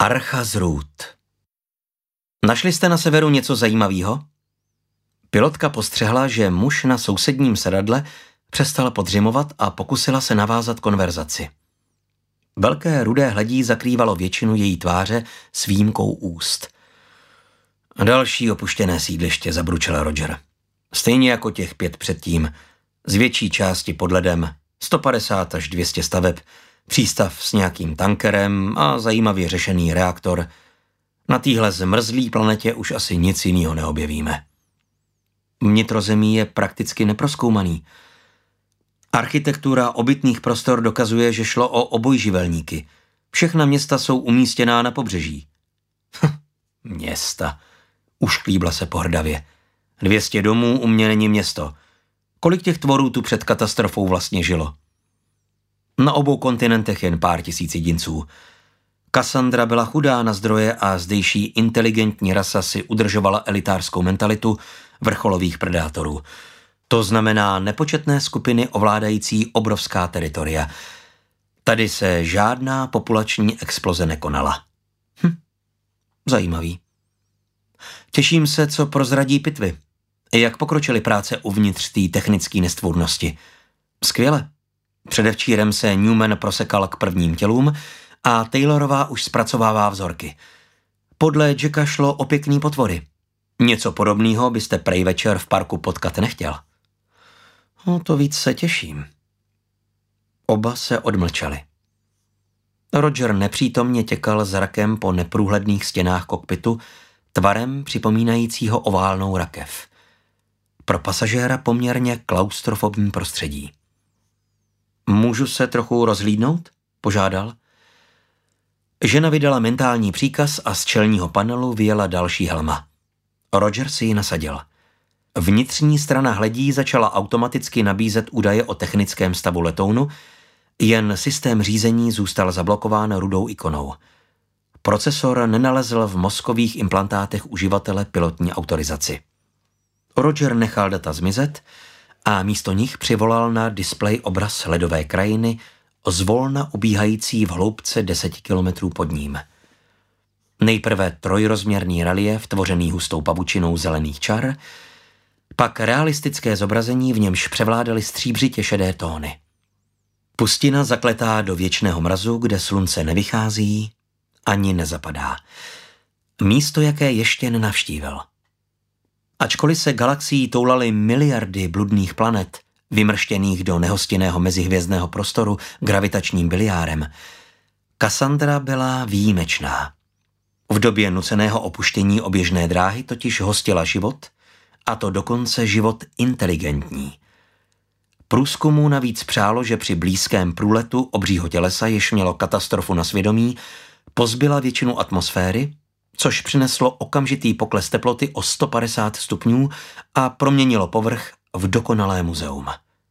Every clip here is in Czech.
Archa z růd. Našli jste na severu něco zajímavého? Pilotka postřehla, že muž na sousedním sedadle přestal podřimovat a pokusila se navázat konverzaci. Velké rudé hledí zakrývalo většinu její tváře s výjimkou úst. Další opuštěné sídliště, zabručel Roger. Stejně jako těch 5 předtím, z větší části pod ledem, 150 až 200 staveb, přístav s nějakým tankerem a zajímavě řešený reaktor. Na téhle zmrzlý planetě už asi nic jiného neobjevíme. Vnitrozemí je prakticky neprozkoumaný. Architektura obytných prostor dokazuje, že šlo o obojživelníky. Všechna města jsou umístěná na pobřeží. Města. Ušklíbla se pohrdavě. 200 domů u mě není město. Kolik těch tvorů tu před katastrofou vlastně žilo? Na obou kontinentech jen pár tisíc jedinců. Cassandra byla chudá na zdroje a zdejší inteligentní rasa si udržovala elitářskou mentalitu vrcholových predátorů. To znamená nepočetné skupiny ovládající obrovská teritoria. Tady se žádná populační exploze nekonala. Zajímavý. Těším se, co prozradí pitvy. Jak pokročily práce uvnitř té technické nestvůrnosti. Skvěle. Předevčírem se Newman prosekal k prvním tělům a Taylorová už zpracovává vzorky. Podle Jacka šlo o pěkný potvory. Něco podobného byste prej večer v parku potkat nechtěl. No to víc se těším. Oba se odmlčeli. Roger nepřítomně těkal zrakem po neprůhledných stěnách kokpitu tvarem připomínajícího oválnou rakev. Pro pasažéra poměrně klaustrofobní prostředí. Můžu se trochu rozhlídnout? Požádal. Žena vydala mentální příkaz a z čelního panelu vyjela další helma. Roger si ji nasadil. Vnitřní strana hledí začala automaticky nabízet údaje o technickém stavu letounu, jen systém řízení zůstal zablokován rudou ikonou. Procesor nenalezl v mozkových implantátech uživatele pilotní autorizaci. Roger nechal data zmizet a místo nich přivolal na displej obraz ledové krajiny, zvolna ubíhající v hloubce 10 kilometrů pod ním. Nejprve trojrozměrný relief tvořený hustou pavučinou zelených čar, pak realistické zobrazení, v němž převládaly stříbřitě šedé tóny. Pustina zakletá do věčného mrazu, kde slunce nevychází ani nezapadá. Místo, jaké ještě nenavštívil. Ačkoliv se galaxií toulaly miliardy bludných planet, vymrštěných do nehostinného mezihvězdného prostoru gravitačním biliárem, Cassandra byla výjimečná. V době nuceného opuštění oběžné dráhy totiž hostila život, a to dokonce život inteligentní. Průzkumu navíc přálo, že při blízkém průletu obřího tělesa, jež mělo katastrofu na svědomí, pozbyla většinu atmosféry, což přineslo okamžitý pokles teploty o 150 stupňů a proměnilo povrch v dokonalé muzeum.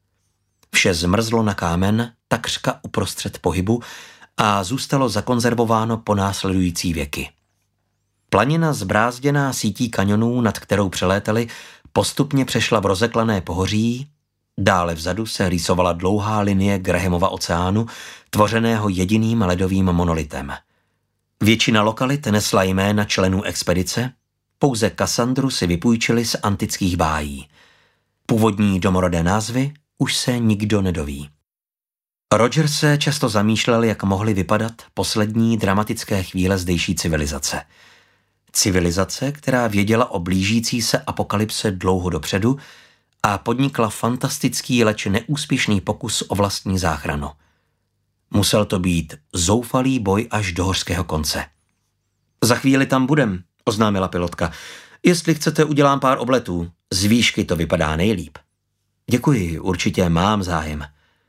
Vše zmrzlo na kámen takřka uprostřed pohybu a zůstalo zakonzervováno po následující věky. Planina zbrázděná sítí kanionů, nad kterou přelétali, postupně přešla v rozeklané pohoří, dále vzadu se rýsovala dlouhá linie Grahamova oceánu, tvořeného jediným ledovým monolitem. Většina lokalit nesla jména členů expedice, pouze Cassandru si vypůjčili z antických bájí. Původní domorodé názvy už se nikdo nedoví. Roger se často zamýšlel, jak mohly vypadat poslední dramatické chvíle zdejší civilizace. Civilizace, která věděla o blížící se apokalypse dlouho dopředu a podnikla fantastický, leč neúspěšný pokus o vlastní záchranu. Musel to být zoufalý boj až do hořského konce. Za chvíli tam budem, oznámila pilotka. Jestli chcete, udělám pár obletů. Z výšky to vypadá nejlíp. Děkuji, určitě mám zájem.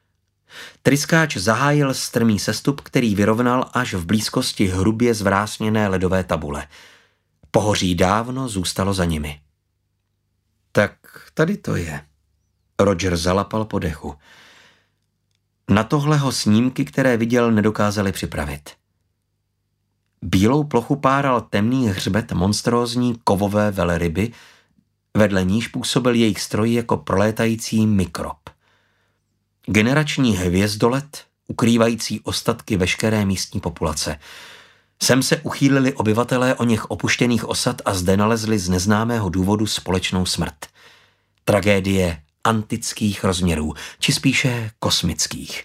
Tryskáč zahájil strmý sestup, který vyrovnal až v blízkosti hrubě zvrásněné ledové tabule. Pohoří dávno zůstalo za nimi. Tak tady to je. Roger zalapal po dechu. Na tohle ho snímky, které viděl, nedokázali připravit. Bílou plochu páral temný hřbet monstrózní kovové velryby, vedle níž působil jejich stroj jako prolétající mikrob. Generační hvězdolet, ukrývající ostatky veškeré místní populace. Sem se uchýlili obyvatelé o něch opuštěných osad a zde nalezli z neznámého důvodu společnou smrt. Tragédie antických rozměrů, či spíše kosmických.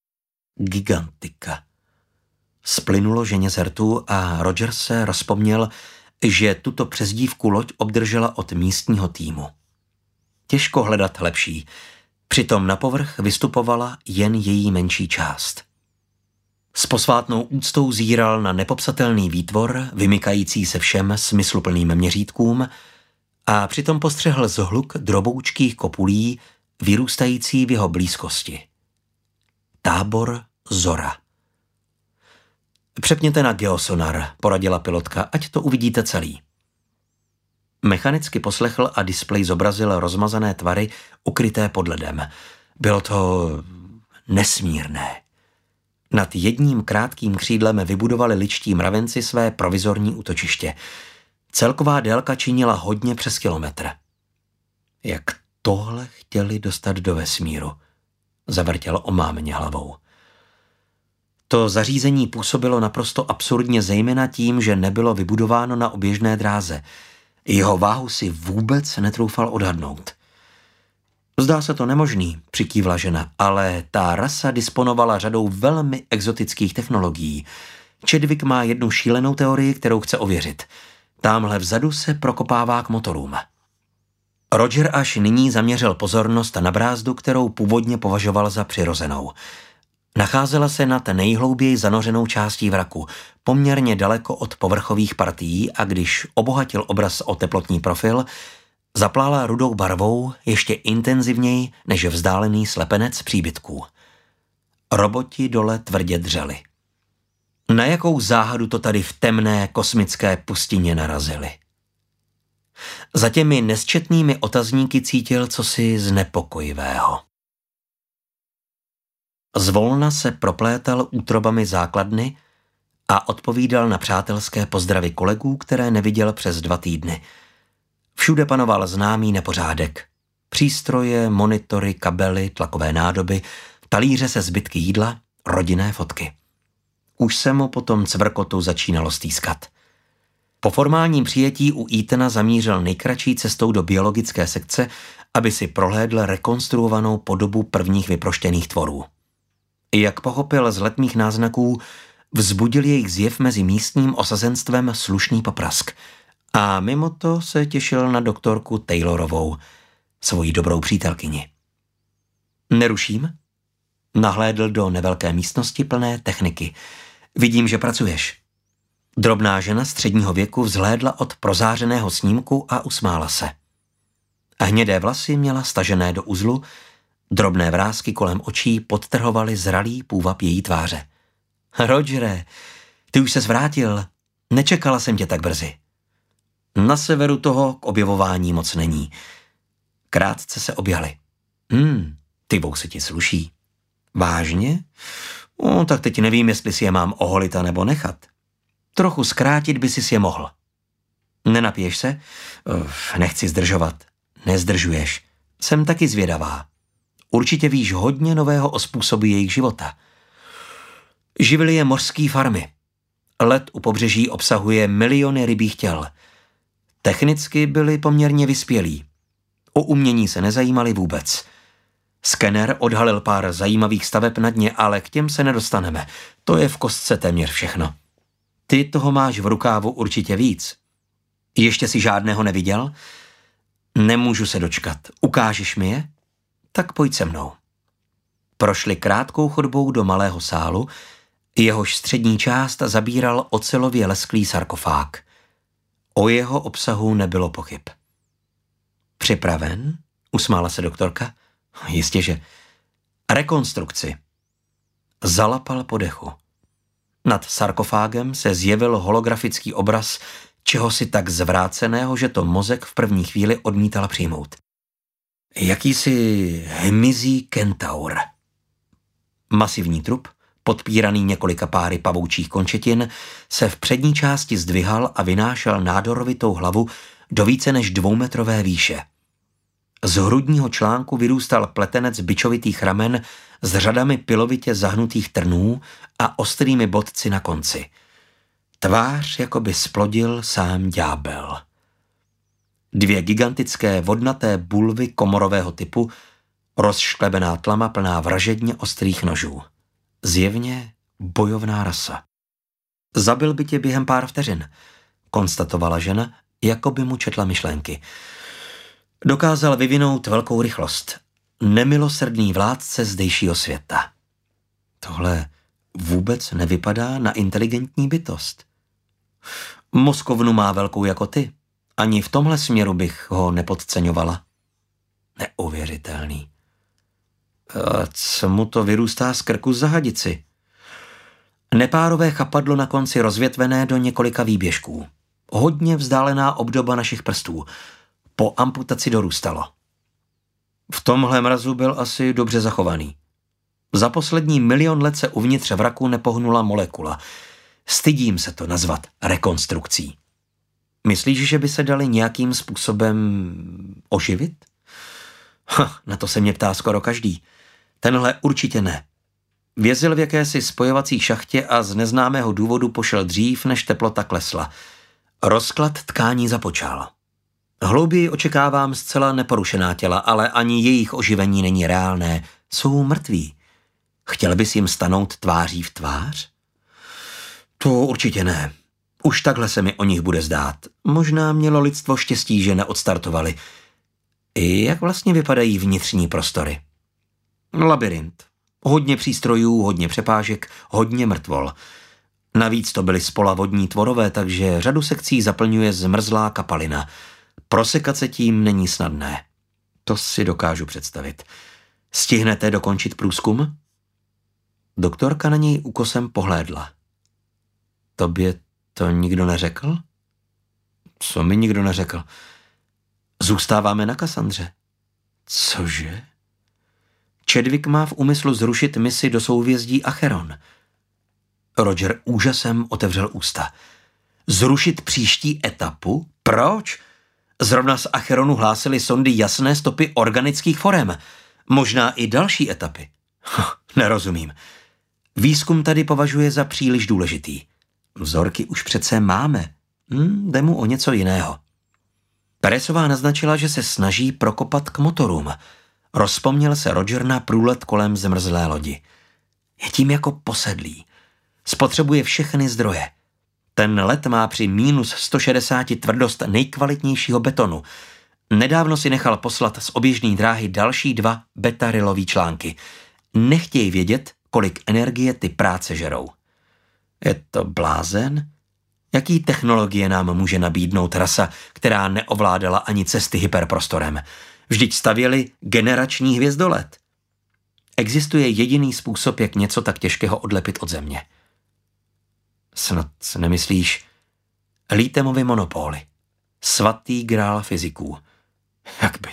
Gigantika. Splynulo ženě z rtů a Roger se rozpomněl, že tuto přezdívku loď obdržela od místního týmu. Těžko hledat lepší, přitom na povrch vystupovala jen její menší část. S posvátnou úctou zíral na nepopsatelný výtvor, vymykající se všem smysluplným měřítkům, a přitom postřehl zhluk droboučkých kopulí, vyrůstající v jeho blízkosti. Tábor Zora. Přepněte na geosonar, poradila pilotka, ať to uvidíte celý. Mechanicky poslechl a displej zobrazil rozmazané tvary ukryté pod ledem. Bylo to nesmírné. Nad jedním krátkým křídlem vybudovali ličtí mravenci své provizorní útočiště. Celková délka činila hodně přes kilometr. Jak tohle chtěli dostat do vesmíru, zavrtěl omámeně hlavou. To zařízení působilo naprosto absurdně, zejména tím, že nebylo vybudováno na oběžné dráze. Jeho váhu si vůbec netroufal odhadnout. Zdá se to nemožný, přikývla žena, ale ta rasa disponovala řadou velmi exotických technologií. Chadwick má jednu šílenou teorii, kterou chce ověřit. Támhle vzadu se prokopává k motorům. Roger až nyní zaměřil pozornost na brázdu, kterou původně považoval za přirozenou. Nacházela se nad nejhlouběji zanořenou částí vraku, poměrně daleko od povrchových partií, a když obohatil obraz o teplotní profil, zaplála rudou barvou ještě intenzivněji než vzdálený slepenec příbytků. Roboti dole tvrdě dřeli. Na jakou záhadu to tady v temné kosmické pustině narazili? Za těmi nesčetnými otazníky cítil cosi znepokojivého. Zvolna se proplétal útrobami základny a odpovídal na přátelské pozdravy kolegů, které neviděl přes 2 týdny. Všude panoval známý nepořádek. Přístroje, monitory, kabely, tlakové nádoby, talíře se zbytky jídla, rodinné fotky. Už se mu po tom cvrkotu začínalo stýskat. Po formálním přijetí u Ethana zamířil nejkratší cestou do biologické sekce, aby si prohlédl rekonstruovanou podobu prvních vyproštěných tvorů. Jak pochopil z letmých náznaků, vzbudil jejich zjev mezi místním osazenstvem slušný poprask. A mimo to se těšil na doktorku Taylorovou, svoji dobrou přítelkyni. Neruším? Nahlédl do nevelké místnosti plné techniky. Vidím, že pracuješ. Drobná žena středního věku vzhlédla od prozářeného snímku a usmála se. Hnědé vlasy měla stažené do uzlu, drobné vrásky kolem očí podtrhovaly zralý půvab její tváře. Rogere, ty už ses vrátil. Nečekala jsem tě tak brzy. Na severu toho k objevování moc není. Krátce se objali. Ty vousy ti sluší. Vážně? Tak teď nevím, jestli si je mám oholit a nebo nechat. Trochu zkrátit by si je mohl. Nenapiješ se? Nechci zdržovat. Nezdržuješ. Jsem taky zvědavá. Určitě víš hodně nového o způsobu jejich života. Živily je mořský farmy. Led u pobřeží obsahuje miliony rybích těl. Technicky byli poměrně vyspělí. O umění se nezajímali vůbec. Skener odhalil pár zajímavých staveb na dně, ale k těm se nedostaneme. To je v kostce téměř všechno. Ty toho máš v rukávu určitě víc. Ještě si žádného neviděl? Nemůžu se dočkat. Ukážeš mi je? Tak pojď se mnou. Prošli krátkou chodbou do malého sálu, jehož střední část zabíral ocelově lesklý sarkofág. O jeho obsahu nebylo pochyb. Připraven? Usmála se doktorka. Jistěže. Rekonstrukci. Zalapal po dechu. Nad sarkofágem se zjevil holografický obraz čehosi tak zvráceného, že to mozek v první chvíli odmítal přijmout. Jakýsi hmyzí kentaur. Masivní trup, podpíraný několika páry pavoučích končetin, se v přední části zdvihal a vynášel nádorovitou hlavu do více než 2metrové výše. Z hrudního článku vyrůstal pletenec bičovitých ramen s řadami pilovitě zahnutých trnů a ostrými bodci na konci. Tvář jako by splodil sám ďábel. 2 gigantické vodnaté bulvy komorového typu, rozšklebená tlama plná vražedně ostrých nožů. Zjevně bojovná rasa. Zabil by tě během pár vteřin, konstatovala žena, jako by mu četla myšlenky. Dokázal vyvinout velkou rychlost. Nemilosrdný vládce zdejšího světa. Tohle vůbec nevypadá na inteligentní bytost. Mozkovnu má velkou jako ty. Ani v tomhle směru bych ho nepodceňovala. Neuvěřitelný. A co mu to vyrůstá z krku za hadici? Nepárové chapadlo na konci rozvětvené do několika výběžků. Hodně vzdálená obdoba našich prstů. Po amputaci dorůstalo. V tomhle mrazu byl asi dobře zachovaný. Za poslední 1 000 000 let se uvnitř vraku nepohnula molekula. Stydím se to nazvat rekonstrukcí. Myslíš, že by se dali nějakým způsobem oživit? Na to se mě ptá skoro každý. Tenhle určitě ne. Vězil v jakési spojovací šachtě a z neznámého důvodu pošel dřív, než teplota klesla. Rozklad tkání započal. Hlouběji očekávám zcela neporušená těla, ale ani jejich oživení není reálné. Jsou mrtví. Chtěl bys jim stanout tváří v tvář? To určitě ne. Už takhle se mi o nich bude zdát. Možná mělo lidstvo štěstí, že neodstartovali. I jak vlastně vypadají vnitřní prostory? Labyrint. Hodně přístrojů, hodně přepážek, hodně mrtvol. Navíc to byly spola vodní tvorové, takže řadu sekcí zaplňuje zmrzlá kapalina. Prosekat se tím není snadné. To si dokážu představit. Stihnete dokončit průzkum? Doktorka na něj úkosem pohlédla. Tobě to nikdo neřekl? Co mi nikdo neřekl? Zůstáváme na Kassandře. Cože? Chadwick má v úmyslu zrušit misi do souhvězdí Acheron. Roger úžasem otevřel ústa. Zrušit příští etapu? Proč? Zrovna z Acheronu hlásily sondy jasné stopy organických forem. Možná i další etapy. Nerozumím. Výzkum tady považuje za příliš důležitý. Vzorky už přece máme. Jde mu o něco jiného. Peresová naznačila, že se snaží prokopat k motorům. Rozpomněl se Roger na průlet kolem zmrzlé lodi. Je tím jako posedlý. Spotřebuje všechny zdroje. Ten let má při minus 160 tvrdost nejkvalitnějšího betonu. Nedávno si nechal poslat z oběžné dráhy další 2 beta-rylové články. Nechtějí vědět, kolik energie ty práce žerou. Je to blázen? Jaký technologie nám může nabídnout rasa, která neovládala ani cesty hyperprostorem? Vždyť stavěli generační hvězdolet. Existuje jediný způsob, jak něco tak těžkého odlepit od země. Snad nemyslíš Lítemovy monopoly. Svatý grál fyziků. Jak by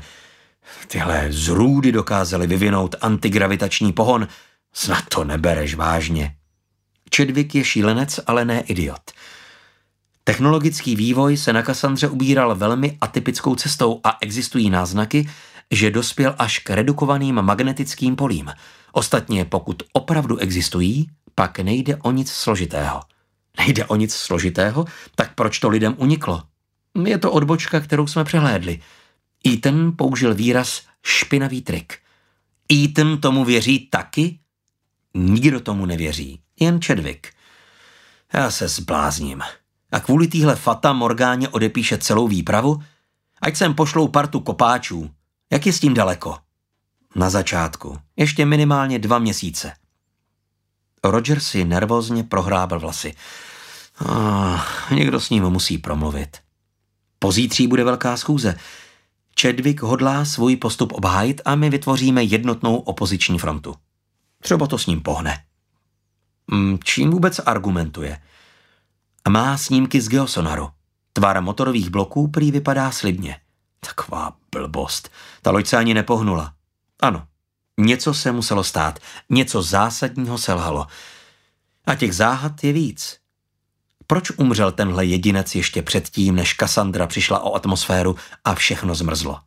tyhle zrůdy dokázaly vyvinout antigravitační pohon, snad to nebereš vážně. Chadwick je šílenec, ale ne idiot. Technologický vývoj se na Kassandře ubíral velmi atypickou cestou a existují náznaky, že dospěl až k redukovaným magnetickým polím. Ostatně, pokud opravdu existují, pak nejde o nic složitého. Nejde o nic složitého? Tak proč to lidem uniklo? Je to odbočka, kterou jsme přehlédli. Ethan použil výraz špinavý trik. Ethan tomu věří taky? Nikdo tomu nevěří, jen Chadwick. Já se zblázním. A kvůli téhle fata Morgáně odepíše celou výpravu? Ať sem pošlou partu kopáčů. Jak je s tím daleko? Na začátku. Ještě minimálně 2 měsíce. Roger si nervózně prohrábl vlasy. Někdo s ním musí promluvit. Pozítří bude velká schůze. Chadwick hodlá svůj postup obhájit a my vytvoříme jednotnou opoziční frontu. Třeba to s ním pohne. Čím vůbec argumentuje? Má snímky z geosonaru. Tvar motorových bloků prý vypadá slibně. Taková blbost. Ta loď se ani nepohnula. Ano, něco se muselo stát. Něco zásadního selhalo. A těch záhad je víc. Proč umřel tenhle jedinec ještě předtím, než Cassandra přišla o atmosféru a všechno zmrzlo?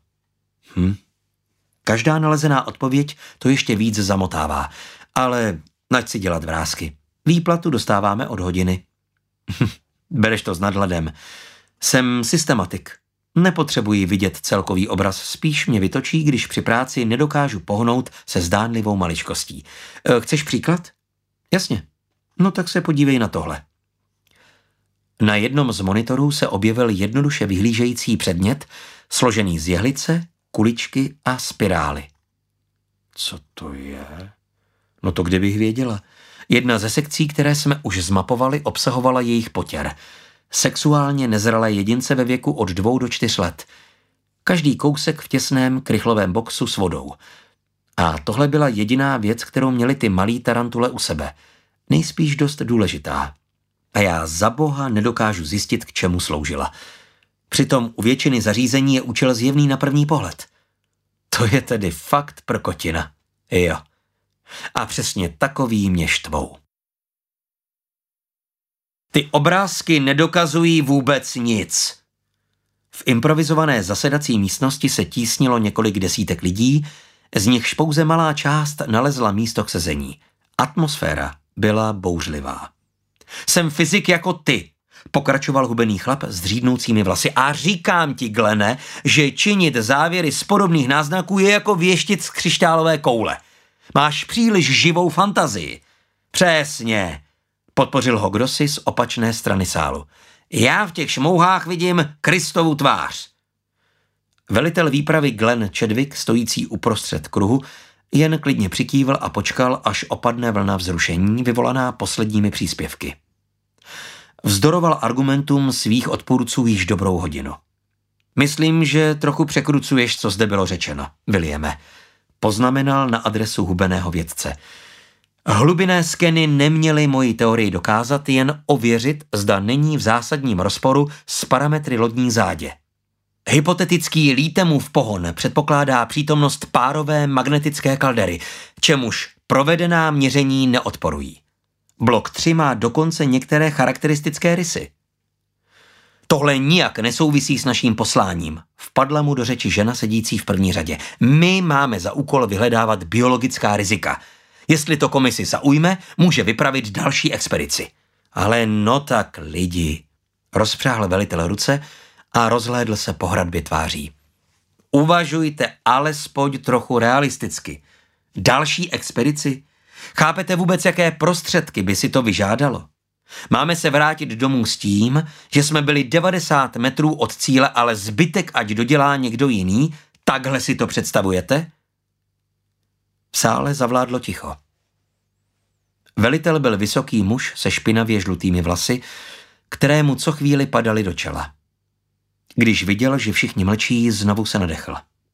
Každá nalezená odpověď to ještě víc zamotává. Ale nať si dělat vrásky. Výplatu dostáváme od hodiny. Bereš to s nadhledem. Jsem systematik. Nepotřebuji vidět celkový obraz, spíš mě vytočí, když při práci nedokážu pohnout se zdánlivou maličkostí. Chceš příklad? Jasně. No tak se podívej na tohle. Na jednom z monitorů se objevil jednoduše vyhlížející předmět, složený z jehlice, kuličky a spirály. Co to je? No to kde bych věděla. Jedna ze sekcí, které jsme už zmapovali, obsahovala jejich potěr. Sexuálně nezralé jedince ve věku od 2 do 4 let. Každý kousek v těsném krychlovém boxu s vodou. A tohle byla jediná věc, kterou měli ty malí tarantule u sebe. Nejspíš dost důležitá. A já za boha nedokážu zjistit, k čemu sloužila. Přitom u většiny zařízení je účel zjevný na první pohled. To je tedy fakt prkotina. Jo. A přesně takový mě štvou. Ty obrázky nedokazují vůbec nic. V improvizované zasedací místnosti se tísnilo několik desítek lidí, z nichž pouze malá část nalezla místo k sezení. Atmosféra byla bouřlivá. Jsem fyzik jako ty, pokračoval hubený chlap s dřídnoucími vlasy. A říkám ti, Glene, že činit závěry z podobných náznaků je jako věštit z křišťálové koule. Máš příliš živou fantazii. Přesně, podpořil ho kdosi z opačné strany sálu. Já v těch šmouhách vidím Kristovu tvář. Velitel výpravy Glenn Chadwick, stojící uprostřed kruhu, jen klidně přikývl a počkal, až opadne vlna vzrušení, vyvolaná posledními příspěvky. Vzdoroval argumentům svých odpůrců již dobrou hodinu. Myslím, že trochu překrucuješ, co zde bylo řečeno, Williame, poznamenal na adresu hubeného vědce. Hlubinné skeny neměly moji teorii dokázat, jen ověřit, zda není v zásadním rozporu s parametry lodní zádě. Hypotetický Lítemův pohon předpokládá přítomnost párové magnetické kaldery, čemuž provedená měření neodporují. Blok 3 má dokonce některé charakteristické rysy. Tohle nijak nesouvisí s naším posláním, vpadla mu do řeči žena sedící v první řadě. My máme za úkol vyhledávat biologická rizika. Jestli to komisi zaujme, může vypravit další expedici. Ale no tak lidi, rozpřáhl velitel ruce a rozhlédl se po hradbě tváří. Uvažujte alespoň trochu realisticky. Další expedici? Chápete vůbec, jaké prostředky by si to vyžádalo? Máme se vrátit domů s tím, že jsme byli 90 metrů od cíle, ale zbytek ať dodělá někdo jiný? Takhle si to představujete? V sále zavládlo ticho. Velitel byl vysoký muž se špinavě žlutými vlasy, které mu co chvíli padaly do čela. Když viděl, že všichni mlčí, znovu se nadechl.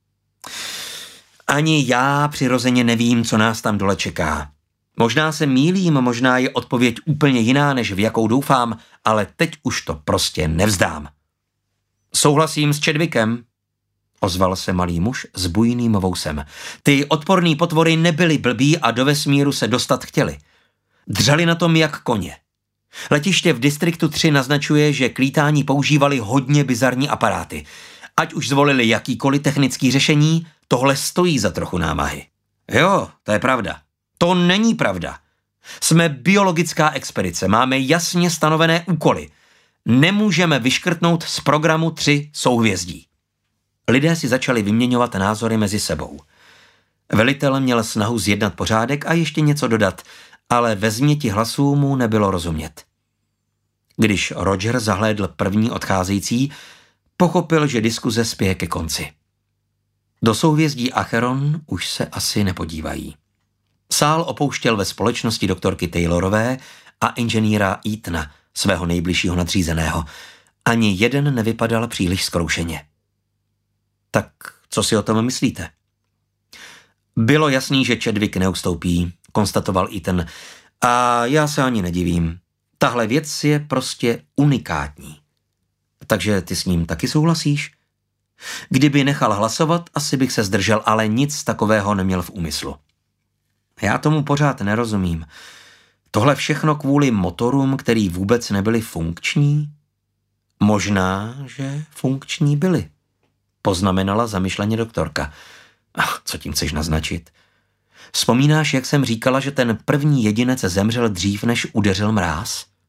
Ani já přirozeně nevím, co nás tam dole čeká. Možná se mýlím, možná je odpověď úplně jiná, než v jakou doufám, ale teď už to prostě nevzdám. Souhlasím s Chadwickem, ozval se malý muž s bujným vousem. Ty odporný potvory nebyly blbí a do vesmíru se dostat chtěli. Dřeli na tom jak koně. Letiště v distriktu 3 naznačuje, že k lítání používali hodně bizarní aparáty. Ať už zvolili jakýkoliv technický řešení, tohle stojí za trochu námahy. Jo, to je pravda. To není pravda. Jsme biologická expedice, máme jasně stanovené úkoly. Nemůžeme vyškrtnout z programu 3 souhvězdí. Lidé si začali vyměňovat názory mezi sebou. Velitel měl snahu zjednat pořádek a ještě něco dodat, ale ve změti hlasů mu nebylo rozumět. Když Roger zahlédl první odcházející, pochopil, že diskuze spěje ke konci. Do souhvězdí Acheron už se asi nepodívají. Sál opouštěl ve společnosti doktorky Taylorové a inženýra Eatona, svého nejbližšího nadřízeného. Ani jeden nevypadal příliš zkroušeně. Tak co si o tom myslíte? Bylo jasný, že Chadwick neustoupí, konstatoval Eaton. A já se ani nedivím. Tahle věc je prostě unikátní. Takže ty s ním taky souhlasíš? Kdyby nechal hlasovat, asi bych se zdržel, ale nic takového neměl v úmyslu. Já tomu pořád nerozumím. Tohle všechno kvůli motorům, který vůbec nebyly funkční? Možná, že funkční byly, poznamenala zamyšleně doktorka. Co tím chceš naznačit? Vzpomínáš, jak jsem říkala, že ten první jedinec zemřel dřív, než udeřil mráz?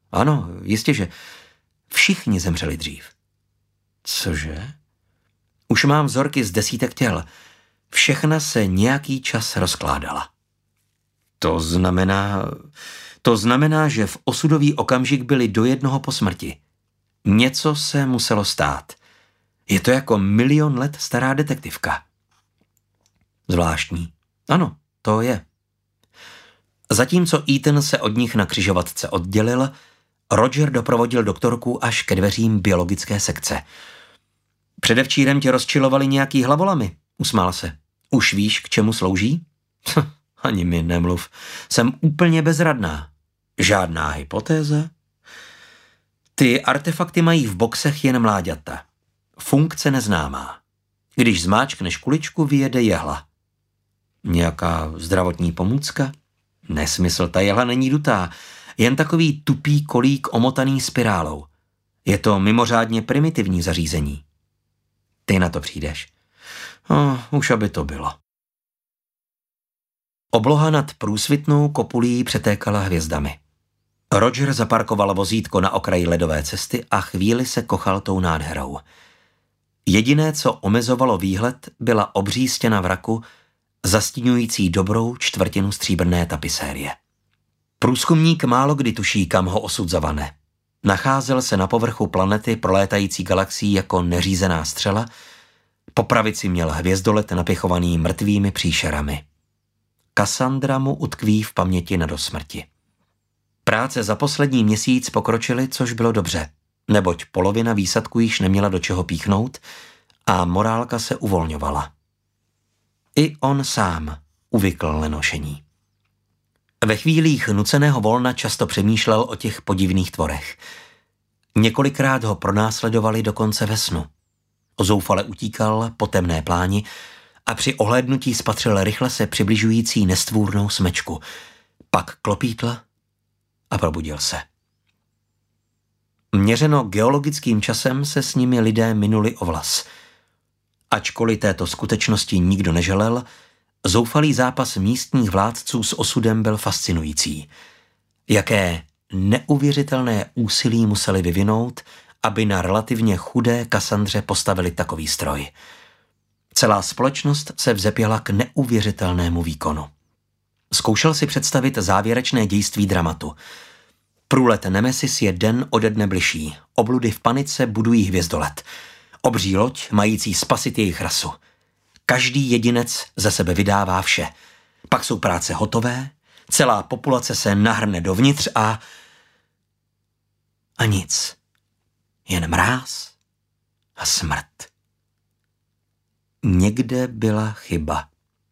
Ano, jistěže. Všichni zemřeli dřív. Cože? Už mám vzorky z desítek těl. Všechna se nějaký čas rozkládala. To znamená, že v osudový okamžik byli do jednoho po smrti. Něco se muselo stát. Je to jako 1 000 000 let stará detektivka. Zvláštní. Ano, to je. Zatímco Ethan se od nich na křižovatce oddělil, Roger doprovodil doktorku až ke dveřím biologické sekce. Předevčírem tě rozčilovali nějaký hlavolamy, usmál se. Už víš, k čemu slouží? Ani mi nemluv. Jsem úplně bezradná. Žádná hypotéza? Ty artefakty mají v boxech jen mláďata. Funkce neznámá. Když zmáčkneš kuličku, vyjede jehla. Nějaká zdravotní pomůcka? Nesmysl, ta jehla není dutá. Jen takový tupý kolík omotaný spirálou. Je to mimořádně primitivní zařízení. Ty na to přijdeš. Už aby to bylo. Obloha nad průsvitnou kopulí přetékala hvězdami. Roger zaparkoval vozítko na okraji ledové cesty a chvíli se kochal tou nádherou. Jediné, co omezovalo výhled, byla obří stěna vraku, zastíňující dobrou čtvrtinu stříbrné tapisérie. Průzkumník málo kdy tuší, kam ho osud zavane. Nacházel se na povrchu planety prolétající galaxií jako neřízená střela, po pravici měl hvězdolet napěchovaný mrtvými příšerami. Cassandra mu utkví v paměti na dosmrti. Práce za poslední měsíc pokročily, což bylo dobře, neboť polovina výsadku již neměla do čeho píchnout a morálka se uvolňovala. I on sám uvykl lenošení. Ve chvílích nuceného volna často přemýšlel o těch podivných tvorech. Několikrát ho pronásledovali dokonce ve snu. Zoufale utíkal po temné pláni a při ohlédnutí spatřil rychle se přibližující nestvůrnou smečku. Pak klopítl a probudil se. Měřeno geologickým časem se s nimi lidé minuli o vlas. Ačkoliv této skutečnosti nikdo neželel, zoufalý zápas místních vládců s osudem byl fascinující. Jaké neuvěřitelné úsilí museli vyvinout, aby na relativně chudé Cassandře postavili takový stroj. Celá společnost se vzepěla k neuvěřitelnému výkonu. Zkoušel si představit závěrečné dějství dramatu. Průlet Nemesis je den ode dne bližší. Obludy v panice budují hvězdolet. Obří loď, mající spasit jejich rasu. Každý jedinec ze sebe vydává vše. Pak jsou práce hotové, celá populace se nahrne dovnitř a nic. Jen mráz a smrt. Někde byla chyba.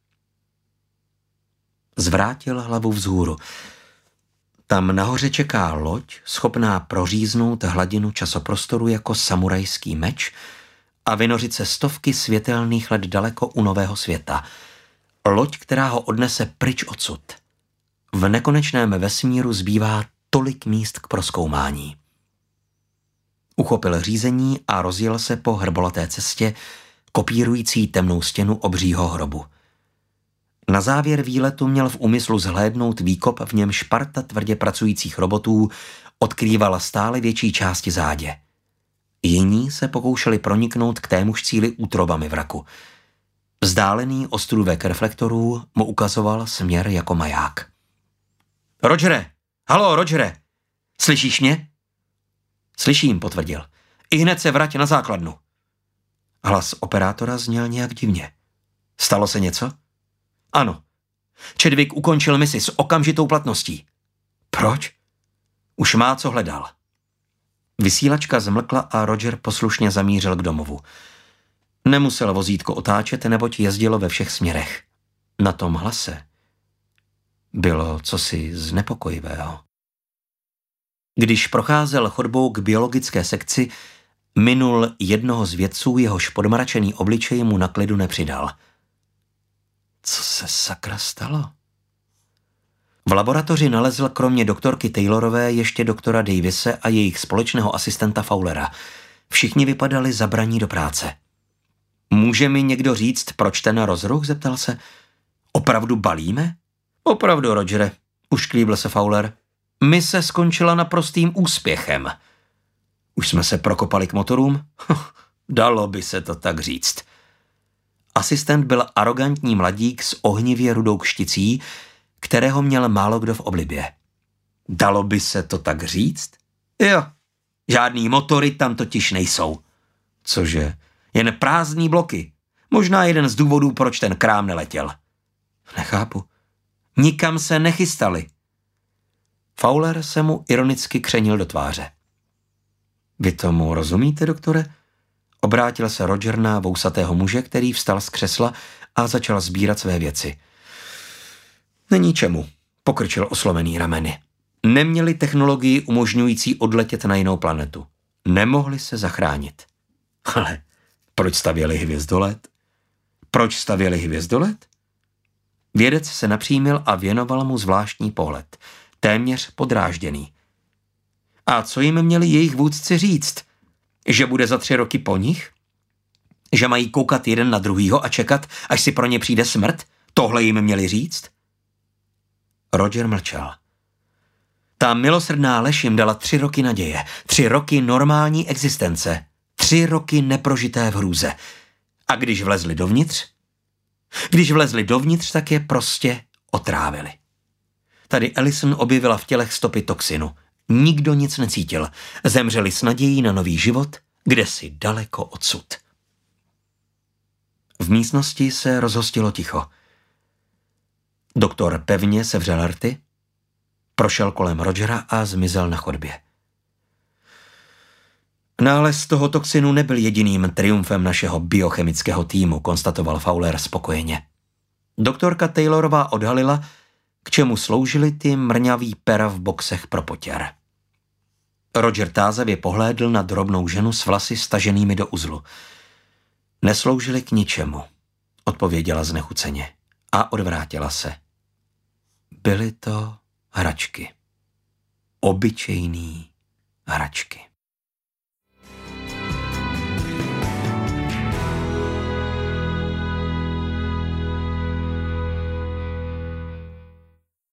Zvrátil hlavu vzhůru. Tam nahoře čeká loď, schopná proříznout hladinu časoprostoru jako samurajský meč a vynořit se stovky světelných let daleko u nového světa. Loď, která ho odnese pryč odsud. V nekonečném vesmíru zbývá tolik míst k prozkoumání. Uchopil řízení a rozjel se po hrbolaté cestě, kopírující temnou stěnu obřího hrobu. Na závěr výletu měl v úmyslu zhlédnout výkop, v němž parta tvrdě pracujících robotů odkrývala stále větší části zádě. Jiní se pokoušeli proniknout k témuž cíli útrobami vraku. Vzdálený ostrůvek reflektorů mu ukazoval směr jako maják. Rogere! Haló, Rogere! Slyšíš mě? Slyším, potvrdil. Ihned se vrať na základnu. Hlas operátora zněl nějak divně. Stalo se něco? Ano. Chadwick ukončil misi s okamžitou platností. Proč? Už má, co hledal. Vysílačka zmlkla a Roger poslušně zamířil k domovu. Nemusel vozítko otáčet, neboť jezdilo ve všech směrech. Na tom hlase bylo cosi znepokojivého. Když procházel chodbou k biologické sekci, minul jednoho z vědců, jehož podmračený obličej mu na klidu nepřidal. Co se sakra stalo? V laboratoři nalezl kromě doktorky Taylorové ještě doktora Davise a jejich společného asistenta Fowlera. Všichni vypadali zabraní do práce. Může mi někdo říct, proč ten rozruch? Zeptal se. Opravdu balíme? Opravdu, Rogere, ušklíbil se Fowler. Mise skončila naprostým úspěchem. Už jsme se prokopali k motorům? Dalo by se to tak říct. Asistent byl arrogantní mladík s ohnivě rudou kšticí, kterého měl málo kdo v oblibě. Dalo by se to tak říct? Jo, žádný motory tam totiž nejsou. Cože? Jen prázdný bloky. Možná jeden z důvodů, proč ten krám neletěl. Nechápu. Nikam se nechystali. Fowler se mu ironicky křenil do tváře. Vy tomu rozumíte, doktore? Obrátil se Roger na vousatého muže, který vstal z křesla a začal sbírat své věci. Není čemu, pokrčil oslovený rameny. Neměli technologii umožňující odletět na jinou planetu. Nemohli se zachránit. Ale proč stavěli hvězdolet? Proč stavěli hvězdolet? Vědec se napřímil a věnoval mu zvláštní pohled, téměř podrážděný. A co jim měli jejich vůdci říct? Že bude za 3 roky po nich? Že mají koukat jeden na druhýho a čekat, až si pro ně přijde smrt? Tohle jim měli říct? Roger mlčel. Ta milosrdná lež jim dala 3 roky naděje, 3 roky normální existence, 3 roky neprožité v hrůze. A když vlezli dovnitř? Když vlezli dovnitř, tak je prostě otrávili. Tady Ellison objevila v tělech stopy toxinu. Nikdo nic necítil. Zemřeli s nadějí na nový život, kdesi daleko odsud. V místnosti se rozhostilo ticho. Doktor pevně sevřel rty, prošel kolem Rogera a zmizel na chodbě. Nález toho toxinu nebyl jediným triumfem našeho biochemického týmu, konstatoval Fowler spokojeně. Doktorka Taylorová odhalila, k čemu sloužily ty mrňavý pera v boxech pro potěr. Roger tázavě pohlédl na drobnou ženu s vlasy staženými do uzlu. Nesloužily k ničemu, odpověděla znechuceně a odvrátila se. Byly to hračky. Obyčejný hračky.